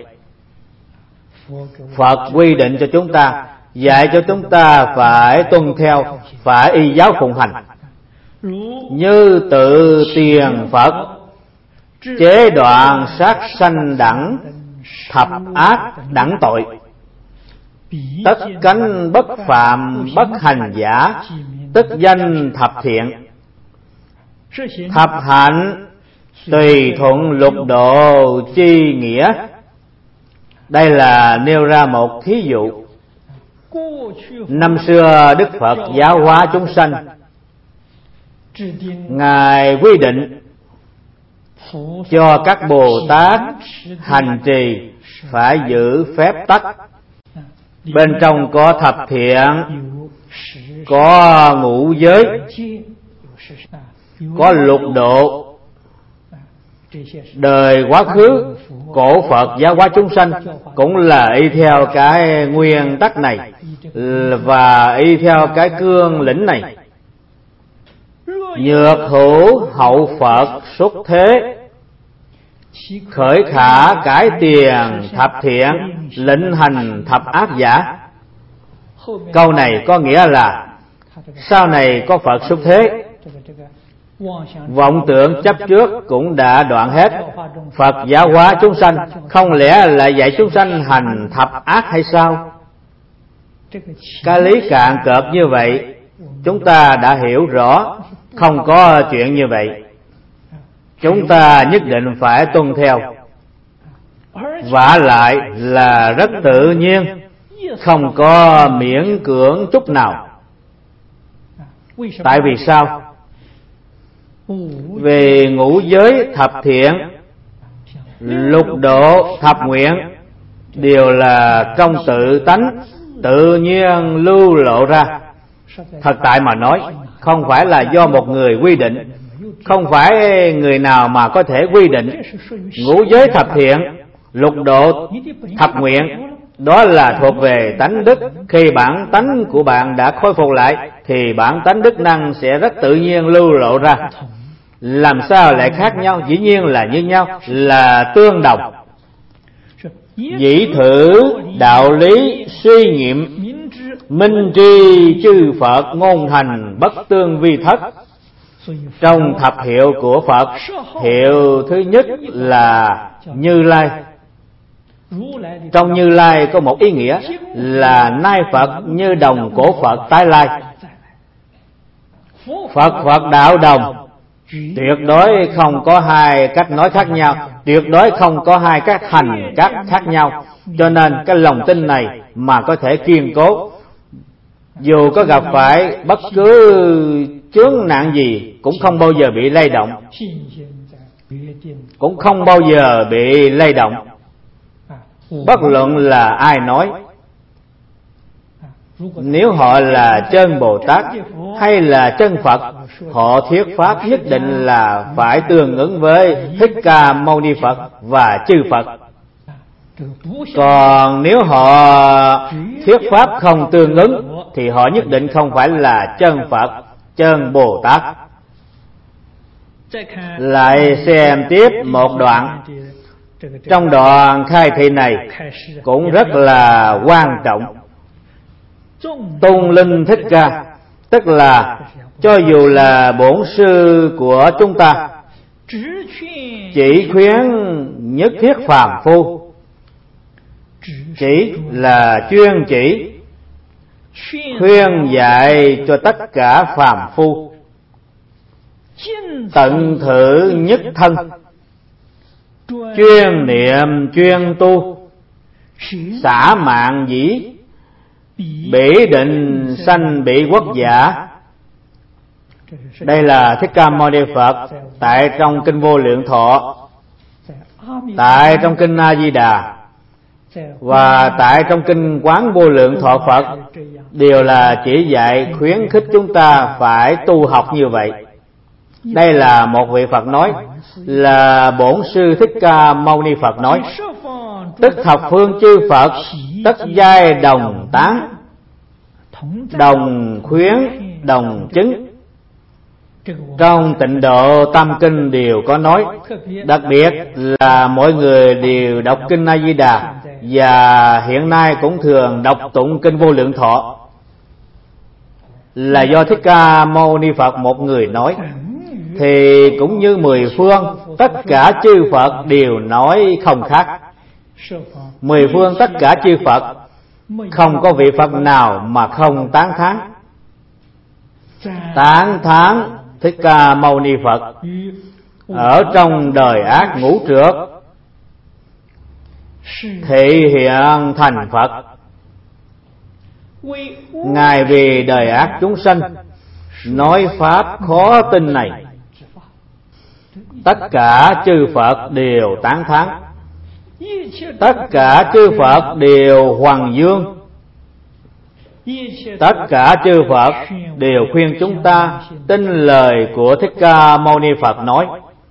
Phật quy định cho chúng ta, dạy cho chúng ta phải tuân theo, phải y giáo phụng hành. Như tự tiền Phật, chế đoạn sát sanh đẳng, thập ác đẳng tội. Tất cánh bất phạm bất hành giả, tức danh thập thiện. Thập hạnh tùy thuận lục độ chi nghĩa, Đây là nêu ra một thí dụ. Năm xưa Đức Phật giáo hóa chúng sanh, Ngài quy định cho các Bồ Tát hành trì phải giữ phép tắc. Bên trong có thập thiện, có ngũ giới, có lục độ. Đời quá khứ cổ Phật giáo hóa chúng sanh cũng là y theo cái nguyên tắc này và y theo cái cương lĩnh này. Nhược hữu hậu Phật xuất thế, khởi khả cải tiền thập thiện, lĩnh hành thập ác giả. Câu này có nghĩa là sau này có Phật xuất thế, vọng tưởng chấp trước cũng đã đoạn hết. Phật giáo hóa chúng sanh, không lẽ là dạy chúng sanh hành thập ác hay sao? Cái lý cạn cợt như vậy chúng ta đã hiểu rõ, không có chuyện như vậy. Chúng ta nhất định phải tuân theo, vả lại là rất tự nhiên, không có miễn cưỡng chút nào. Tại vì sao? Về ngũ giới thập thiện, lục độ thập nguyện đều là trong tự tánh tự nhiên lưu lộ ra. Thật tại mà nói, không phải là do một người quy định, không phải người nào mà có thể quy định. Ngũ giới thập thiện, lục độ thập nguyện, đó là thuộc về tánh đức. Khi bản tánh của bạn đã khôi phục lại thì bản tánh đức năng sẽ rất tự nhiên lưu lộ ra. Làm sao lại khác nhau? Dĩ nhiên là như nhau, là tương đồng. Dĩ thử đạo lý suy nghiệm, minh tri chư Phật ngôn thành bất tương vi thất. Trong thập hiệu của Phật, hiệu thứ nhất là Như Lai. Trong Như Lai có một ý nghĩa là nay Phật như đồng cổ Phật tái lai. Phật Phật đạo đồng, tuyệt đối không có hai cách nói khác nhau, tuyệt đối không có hai cách hành cách khác nhau. Cho nên cái lòng tin này mà có thể kiên cố, dù có gặp phải bất cứ chướng nạn gì cũng không bao giờ bị lay động, cũng không bao giờ bị lay động. Bất luận là ai nói, nếu họ là chân Bồ Tát hay là chân Phật, họ thuyết pháp nhất định là phải tương ứng với Thích Ca Mâu Ni Phật và chư Phật. Còn nếu họ thuyết pháp không tương ứng thì họ nhất định không phải là chân Phật, chân Bồ Tát. Lại xem tiếp một đoạn. Trong đoạn khai thị này cũng rất là quan trọng. Tôn linh Thích Ca, tức là cho dù là bổn sư của chúng ta, chỉ khuyến nhất thiết phàm phu. Chỉ là chuyên chỉ, khuyên dạy cho tất cả phàm phu tận thử nhất thân, chuyên niệm chuyên tu, xả mạng dĩ, bỉ định sanh bị quốc giả. Đây là Thích Ca Mâu Ni Phật tại trong kinh Vô Lượng Thọ, tại trong kinh A Di Đà và tại trong kinh Quán Vô Lượng Thọ Phật đều là chỉ dạy khuyến khích chúng ta phải tu học như vậy. Đây là một vị Phật nói, là bổn sư Thích Ca Mâu Ni Phật nói, tức thập phương chư Phật tất giai đồng tán, đồng khuyến đồng chứng. Trong Tịnh Độ Tam Kinh đều có nói, đặc biệt là mọi người đều đọc kinh A Di Đà và hiện nay cũng thường đọc tụng kinh Vô Lượng Thọ, là do Thích Ca Mâu Ni Phật một người nói. Thì cũng như mười phương tất cả chư Phật đều nói không khác. Mười phương tất cả chư Phật, không có vị Phật nào mà không tán thán. Tán thán Thích Ca Mâu Ni Phật ở trong đời ác ngũ trược, thể hiện thành Phật. Ngài vì đời ác chúng sanh nói pháp khó tin này, tất cả chư Phật đều tán thán, tất cả chư Phật đều hoằng dương, tất cả chư Phật đều khuyên chúng ta tin lời của Thích Ca Mâu Ni Phật nói.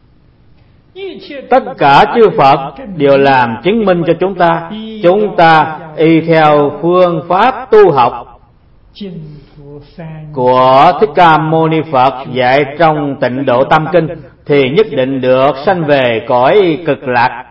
Tất cả chư Phật đều làm chứng minh cho chúng ta, chúng ta y theo phương pháp tu học của Thích Ca Mâu Ni Phật dạy trong Tịnh Độ Tam Kinh thì nhất định được sanh về cõi cực lạc.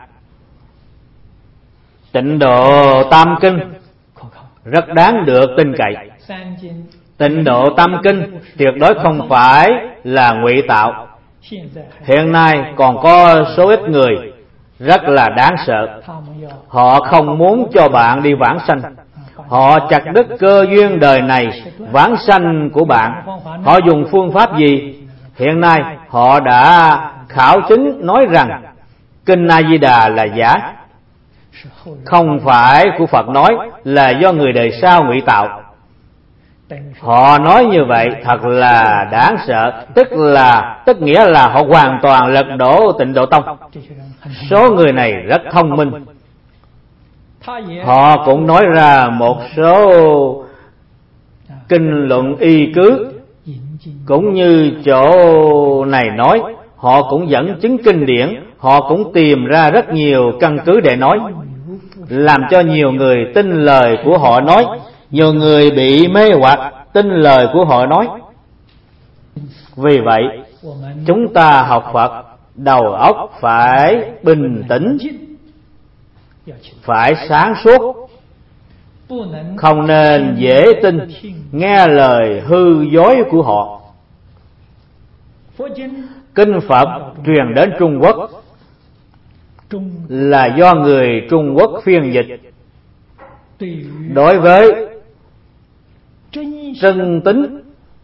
Tịnh Độ Tam Kinh rất đáng được tin cậy. Tịnh Độ Tam Kinh tuyệt đối không phải là ngụy tạo. Hiện nay còn có số ít người rất là đáng sợ. Họ không muốn cho bạn đi vãng sanh. Họ chặt đứt cơ duyên đời này vãng sanh của bạn. Họ dùng phương pháp gì? Hiện nay họ đã khảo chứng nói rằng Kinh A Di Đà là giả, không phải của Phật nói, là do người đời sau ngụy tạo. Họ nói như vậy thật là đáng sợ, tức là tức nghĩa là họ hoàn toàn lật đổ Tịnh Độ Tông. Số người này rất thông minh. Họ cũng nói ra một số kinh luận y cứ, cũng như chỗ này nói, họ cũng dẫn chứng kinh điển, họ cũng tìm ra rất nhiều căn cứ để nói, làm cho nhiều người tin lời của họ nói, nhiều người bị mê hoặc tin lời của họ nói. Vì vậy, chúng ta học Phật, đầu óc phải bình tĩnh, phải sáng suốt, không nên dễ tin nghe lời hư dối của họ. Kinh Phật truyền đến Trung Quốc là do người Trung Quốc phiên dịch. Đối với chân tính,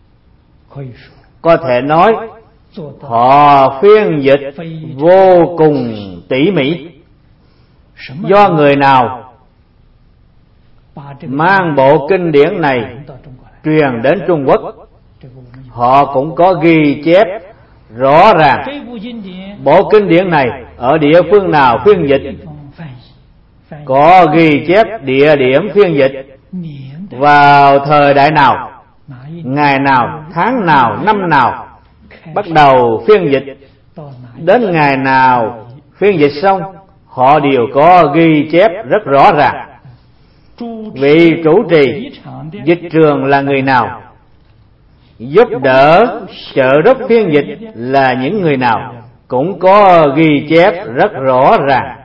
có thể nói họ phiên dịch vô cùng tỉ mỉ. Do người nào mang bộ kinh điển này truyền đến Trung Quốc, họ cũng có ghi chép rõ ràng bộ kinh điển này ở địa phương nào phiên dịch, có ghi chép địa điểm phiên dịch, vào thời đại nào, ngày nào, tháng nào, năm nào bắt đầu phiên dịch, đến ngày nào phiên dịch xong, họ đều có ghi chép rất rõ ràng. Vị chủ trì dịch trường là người nào, giúp đỡ trợ giúp phiên dịch là những người nào, cũng có ghi chép rất rõ ràng.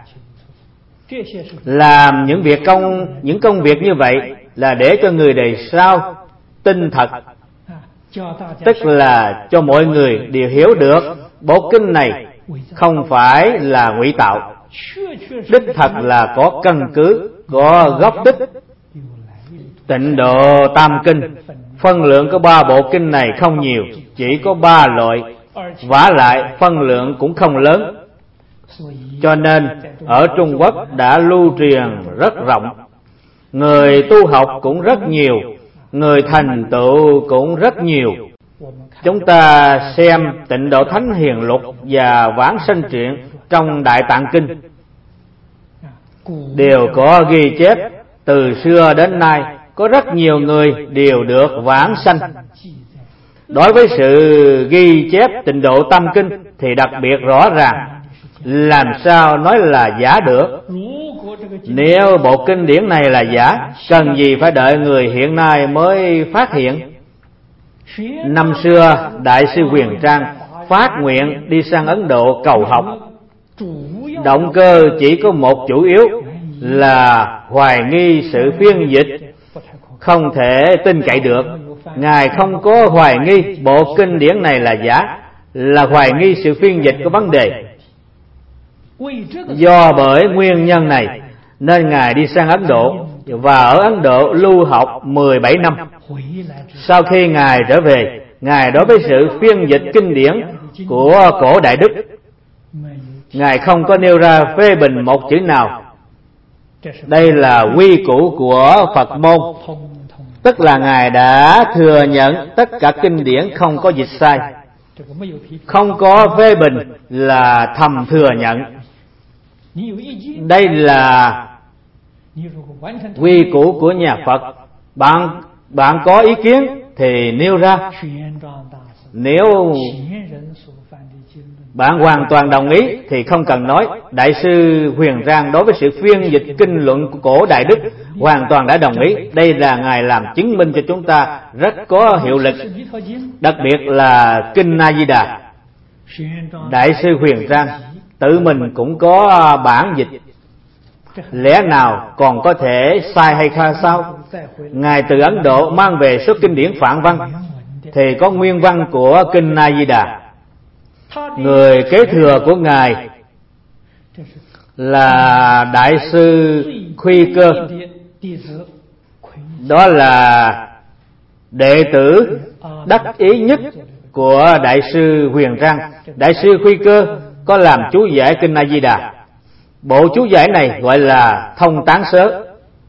Làm những việc công những công việc như vậy là để cho người đời sau tin thật, tức là cho mọi người đều hiểu được bộ kinh này không phải là ngụy tạo, đích thật là có căn cứ, có gốc tích. Tịnh Độ Tam Kinh phân lượng của ba bộ kinh này không nhiều, chỉ có ba loại, vả lại phân lượng cũng không lớn, cho nên ở Trung Quốc đã lưu truyền rất rộng, người tu học cũng rất nhiều, người thành tựu cũng rất nhiều. Chúng ta xem Tịnh Độ Thánh Hiền Lục và Vãng Sanh Truyện trong Đại Tạng Kinh đều có ghi chép từ xưa đến nay có rất nhiều người đều được vãng sanh. Đối với sự ghi chép Tịnh Độ Tam Kinh thì đặc biệt rõ ràng, làm sao nói là giả được. Nếu bộ kinh điển này là giả, cần gì phải đợi người hiện nay mới phát hiện. Năm xưa Đại sư Huyền Trang phát nguyện đi sang Ấn Độ cầu học, động cơ chỉ có một chủ yếu là hoài nghi sự phiên dịch không thể tin cậy được. Ngài không có hoài nghi bộ kinh điển này là giả, là hoài nghi sự phiên dịch có vấn đề. Do bởi nguyên nhân này nên Ngài đi sang Ấn Độ và ở Ấn Độ lưu học mười bảy năm. Sau khi Ngài trở về, Ngài đối với sự phiên dịch kinh điển của cổ Đại Đức, Ngài không có nêu ra phê bình một chữ nào, Đây là quy củ của Phật môn, tức là Ngài đã thừa nhận tất cả kinh điển không có dịch sai, không có phê bình, là thầm thừa nhận. Đây là quy củ của nhà Phật. Bạn bạn có ý kiến thì nêu ra. Nếu bạn hoàn toàn đồng ý thì không cần nói. Đại sư Huyền Trang đối với sự phiên dịch kinh luận của cổ Đại Đức hoàn toàn đã đồng ý. Đây là Ngài làm chứng minh cho chúng ta rất có hiệu lực. Đặc biệt là kinh A Di Đà, Đại sư Huyền Trang tự mình cũng có bản dịch, lẽ nào còn có thể sai hay khai sao? Ngài từ Ấn Độ mang về số kinh điển phạn văn thì có nguyên văn của kinh A Di Đà. Người kế thừa của Ngài là Đại sư Khuy Cơ, đó là đệ tử đắc ý nhất của Đại sư Huyền Trang. Đại sư Khuy Cơ có làm chú giải kinh A Di Đà. Bộ chú giải này gọi là Thông Tán Sớ,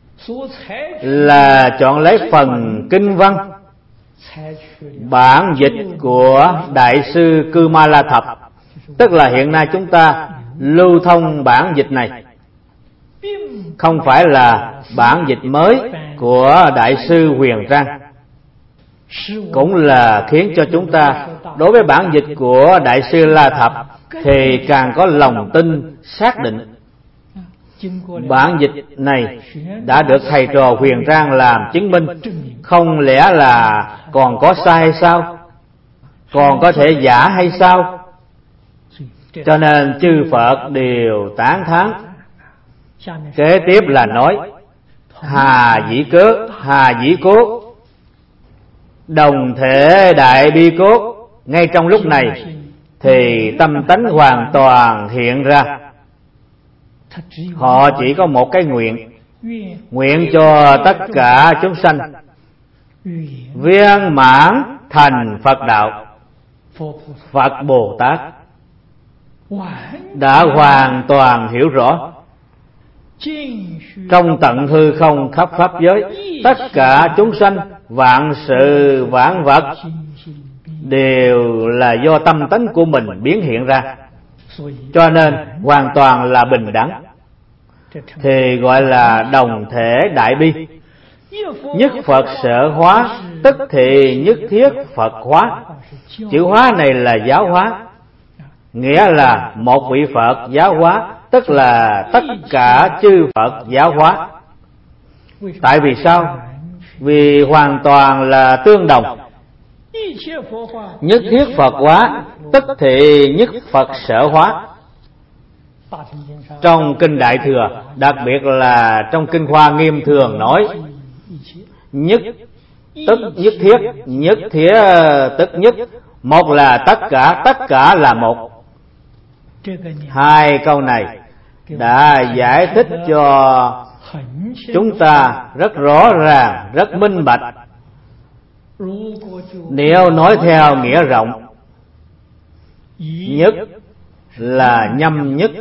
là chọn lấy phần kinh văn bản dịch của Đại sư Cư Ma La Thập. Tức là hiện nay chúng ta lưu thông bản dịch này, không phải là bản dịch mới của Đại sư Huyền Trang. Cũng là khiến cho chúng ta đối với bản dịch của Đại sư La Thập thì càng có lòng tin xác định. Bản dịch này đã được thầy trò Huyền Trang làm chứng minh, không lẽ là còn có sai hay sao? Còn có thể giả hay sao? Cho nên chư Phật đều tán thán. Kế tiếp là nói hà dĩ cớ, hà dĩ cố, đồng thể đại bi cốt. Ngay trong lúc này thì tâm tánh hoàn toàn hiện ra. Họ chỉ có một cái nguyện, nguyện cho tất cả chúng sanh viên mãn thành Phật đạo. Phật Bồ Tát đã hoàn toàn hiểu rõ trong tận hư không khắp pháp giới, tất cả chúng sanh vạn sự vạn vật đều là do tâm tánh của mình biến hiện ra, cho nên hoàn toàn là bình đẳng, thì gọi là đồng thể đại bi. Nhất Phật sở hóa, tức thì nhất thiết Phật hóa. Chữ hóa này là giáo hóa, nghĩa là một vị Phật giáo hóa, tức là tất cả chư Phật giáo hóa. Tại vì sao? Vì hoàn toàn là tương đồng. Nhất thiết Phật hóa, tức thì nhất Phật sở hóa. Trong kinh Đại Thừa, đặc biệt là trong kinh Hoa Nghiêm thường nói nhất tức nhất thiết, nhất thiết tức nhất. Một là tất cả, tất cả là một. Hai câu này đã giải thích cho chúng ta rất rõ ràng, rất minh bạch. Nếu nói theo nghĩa rộng, nhất là nhâm nhất,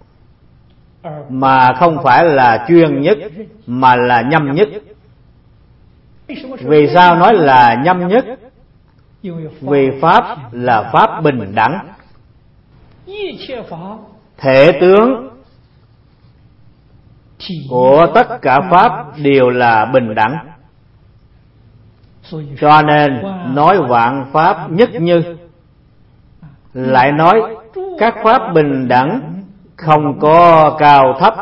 mà không phải là chuyên nhất, mà là nhâm nhất. Vì sao nói là nhâm nhất? Vì Pháp là Pháp bình đẳng, thể tướng của tất cả Pháp đều là bình đẳng. Cho nên nói vạn Pháp nhất như, lại nói các Pháp bình đẳng, không có cao thấp.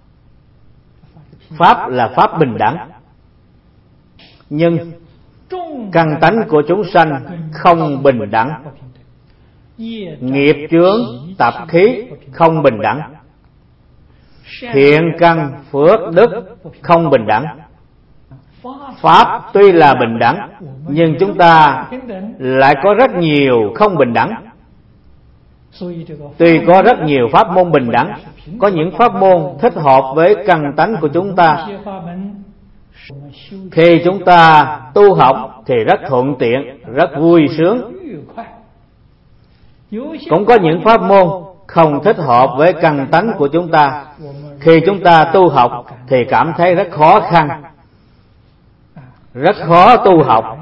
Pháp là Pháp bình đẳng, nhưng căn tánh của chúng sanh không bình đẳng. Nghiệp chướng tập khí không bình đẳng. Thiện căn phước đức không bình đẳng. Pháp tuy là bình đẳng, nhưng chúng ta lại có rất nhiều không bình đẳng. Tuy có rất nhiều pháp môn bình đẳng, có những pháp môn thích hợp với căn tánh của chúng ta. Khi chúng ta tu học thì rất thuận tiện, rất vui sướng. Cũng có những pháp môn không thích hợp với căn tánh của chúng ta. Khi chúng ta tu học thì cảm thấy rất khó khăn, rất khó tu học,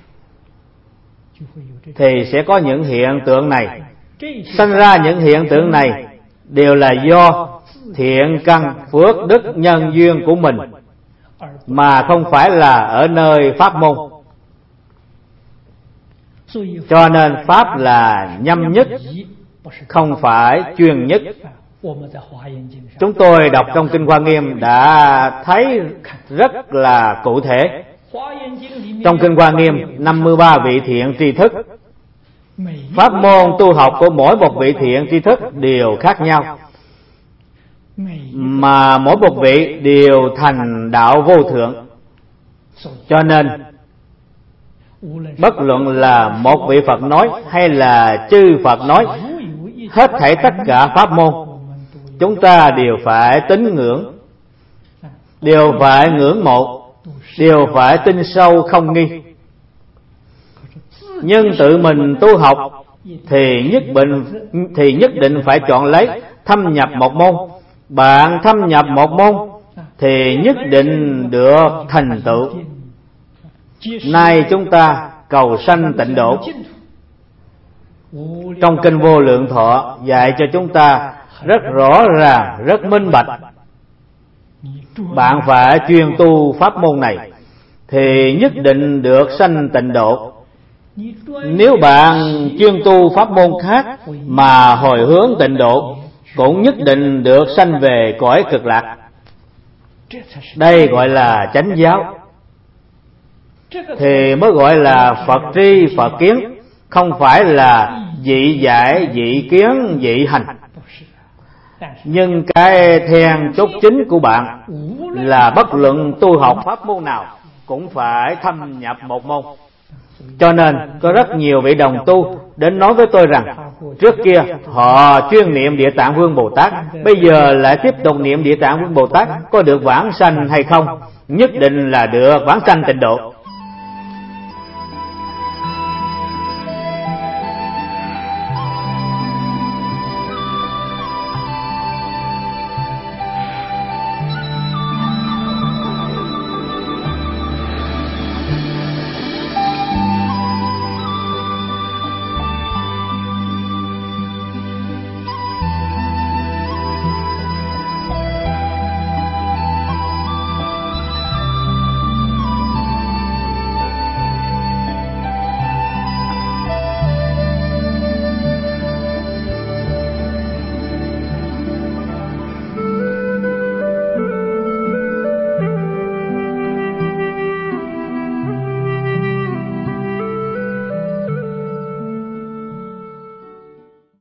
thì sẽ có những hiện tượng này. Sinh ra những hiện tượng này đều là do thiện căn phước đức nhân duyên của mình, mà không phải là ở nơi pháp môn. Cho nên pháp là nhâm nhất, không phải chuyên nhất. Chúng tôi đọc trong Kinh Hoa Nghiêm đã thấy rất là cụ thể. Trong Kinh Hoa Nghiêm, năm mươi ba vị thiện tri thức, pháp môn tu học của mỗi một vị thiện tri thức đều khác nhau, mà mỗi một vị đều thành đạo vô thượng. Cho nên bất luận là một vị Phật nói hay là chư Phật nói, hết thảy tất cả pháp môn chúng ta đều phải tín ngưỡng, đều phải ngưỡng mộ, đều phải tin sâu không nghi. Nhưng tự mình tu học thì nhất định thì nhất định phải chọn lấy thâm nhập một môn. Bạn thâm nhập một môn thì nhất định được thành tựu. Nay chúng ta cầu sanh tịnh độ. Trong Kinh Vô Lượng Thọ dạy cho chúng ta rất rõ ràng, rất minh bạch. Bạn phải chuyên tu pháp môn này thì nhất định được sanh tịnh độ. Nếu bạn chuyên tu pháp môn khác mà hồi hướng tịnh độ, cũng nhất định được sanh về cõi cực lạc. Đây gọi là chánh giáo, thì mới gọi là Phật tri Phật kiến, không phải là dị giải dị kiến dị hành. Nhưng cái then chốt chính của bạn là bất luận tu học pháp môn nào cũng phải thâm nhập một môn. Cho nên có rất nhiều vị đồng tu đến nói với tôi rằng trước kia họ chuyên niệm Địa Tạng Vương Bồ Tát, bây giờ lại tiếp tục niệm Địa Tạng Vương Bồ Tát, có được vãng sanh hay không? Nhất định là được vãng sanh tịnh độ.